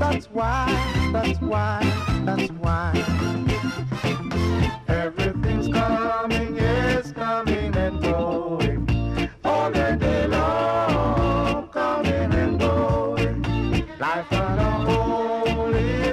That's why, that's why, that's why. Everything's coming, yes, coming and going. All the day long, coming and going. Life on a holy